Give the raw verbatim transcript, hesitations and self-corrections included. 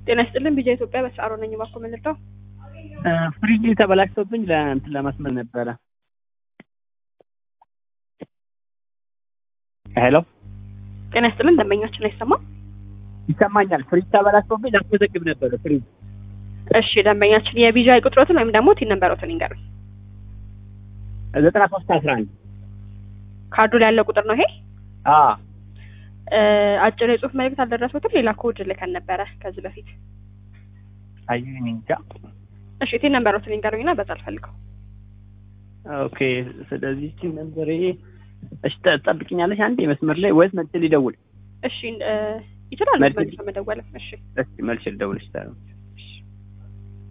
ጤና ይስጥልን ቢጃ ኢትዮጵያ በሰዓሮ ነኝ ባኮ መልጣው ፍሪጅ ተበላሽቶብኝ ለእንትን ለማስመል ነበረ። ሄሎ ጤና ይስጥልን ደንበኛችን አይሰማም? ይሰማኛል። ፍሪጅ ተበላሽቶብኝ ላስመዘግብ ነበረ ፍሪጅ። እሺ ደንበኛችን የቢጃ ቁጥሮትን ወይም ደግሞ ቲን ነምበሮትን ይንገሩኝ። ዘጠና ሶስት አስራ አንድ ካርዱ ላይ ያለው ቁጥር ነው ይሄ? አዎ አጭር የጽሁፍ መልእክት አልደረሰውትም? ሌላ ኮድ ልከን ነበረ ከዚህ በፊት። አይኔ እንጃ። እሺ ቲን ነምበሮትን ይንገሩኝና በዛ አልፈልገው። ኦኬ ስለዚህ ቲን ነምበሬ እሺ ተጠብቂኛለሽ አንዴ መስመር ላይ ወይስ መልስ ሊደውል? እሺ ይችላል መልስ መደወል። እሺ እሺ መልስ ልደውልሽ ታዲያ